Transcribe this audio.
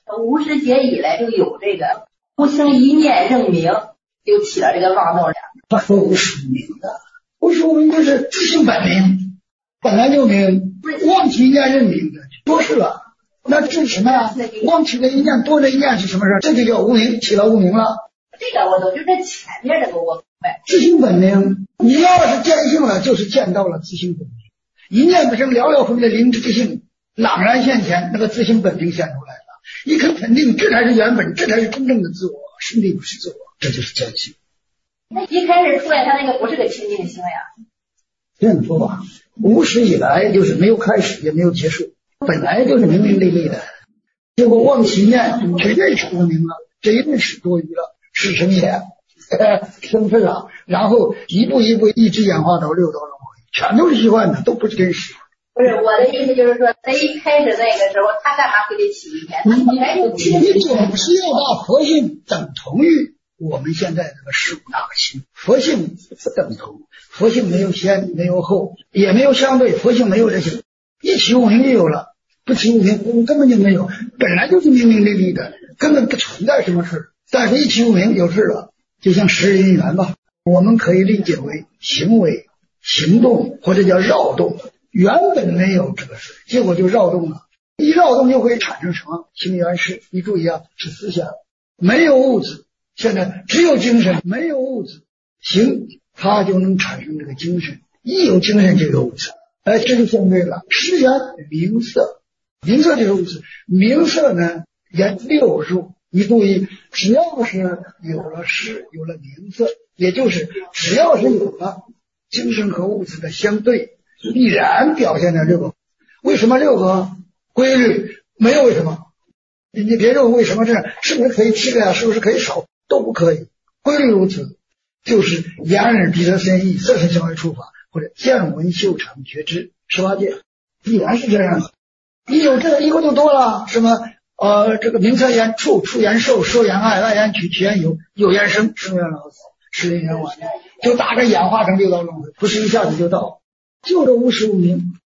无始劫以来就有这个无情一念认明，就起了这个妄动两。 他说无始无明的，无始无明就是自性本明，本来就明，妄起一念认明的多是了。那这什么呀？妄起的一念多的一念是什么事？这就叫无明，起了无明了。 这个我懂，就这前面这个我明白。 自性本明，你要是见性了，就是见到了自性本明。一念不生，寥寥分的灵之性朗然现前，那个自性本明显出来了。一可肯定，这才是原本，这才是真正的自我，身体不是自我，这就是见性。 那一开始出来，他那个不是个清净心呀。 这样说吧，无始以来就是没有开始，也没有结束，本来就是明明丽丽的。结果妄起念，去认识无明了，这一认识多余了，是生也，生分了，然后一步一步一直演化到六道轮回，全都是虚幻的，都不是真实。 不是我的意思，就是说，在一开始那个时候，他干嘛非得起一念？ 你总是要把佛性等同于我们现在这个事物那个心，佛性不等同，佛性没有先，没有后，也没有相对，佛性没有这些，一起无明就有了，不起无明根本就没有，本来就是明明丽丽的，根本不存在什么事，但是一起无明有事了，就像识因缘吧，我们可以理解为行为、行动或者叫扰动。原本没有这个事，结果就扰动了，一扰动就会产生什么行缘识。你注意啊，是思想，没有物质，现在只有精神，没有物质，行它就能产生这个精神，一有精神就有物质，这就相对了。识缘名色，名色就是物质，名色呢言六入，你注意，只要是有了识，有了名色，也就是只要是有了精神和物质的相对，必然表现在六个。为什么六个规律？没有为什么。你别认为为什么这样，是不是可以吃的呀？是不是可以少？都不可以。规律如此，就是眼耳鼻舌身意，色身香味触法，或者见闻嗅尝觉知18界，必然是这样的。你有这个一个就多了，什么这个名色言触，触言受，受言爱，爱言取，取言有，有言生，生言老死，识因缘完，就大概演化成六道轮回，不是一下子就到。就这无始无明，